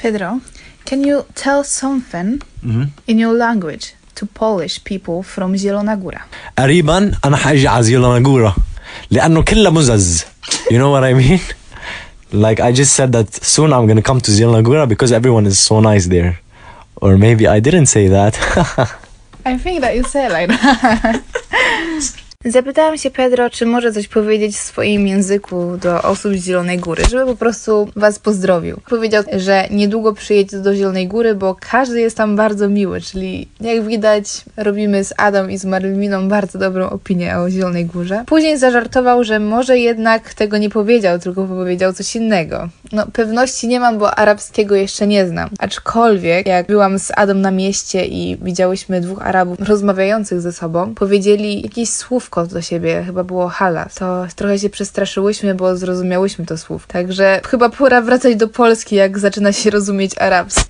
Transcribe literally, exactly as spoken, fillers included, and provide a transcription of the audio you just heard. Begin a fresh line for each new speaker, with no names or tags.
Pedro, can you tell something
Mhm.
in your language to Polish people from Zielona Góra?
قريبا أنا حاجي على زيلانجورا لأنه كلها مزز. You know what I mean? Like I just said that soon I'm gonna come to Zielangura because everyone is so nice there. Or maybe I didn't say that.
I think that you said like that. Zapytałam się Pedro, czy może coś powiedzieć w swoim języku do osób z Zielonej Góry, żeby po prostu was pozdrowił. Powiedział, że niedługo przyjedzie do Zielonej Góry, bo każdy jest tam bardzo miły, czyli jak widać robimy z Adą i z Marlminą bardzo dobrą opinię o Zielonej Górze. Później zażartował, że może jednak tego nie powiedział, tylko powiedział coś innego. No pewności nie mam, bo arabskiego jeszcze nie znam. Aczkolwiek jak byłam z Adą na mieście i widziałyśmy dwóch Arabów rozmawiających ze sobą, powiedzieli jakieś słówko do siebie, chyba było halas. To trochę się przestraszyłyśmy, bo zrozumiałyśmy to słów. Także chyba pora wracać do Polski, jak zaczyna się rozumieć arabski.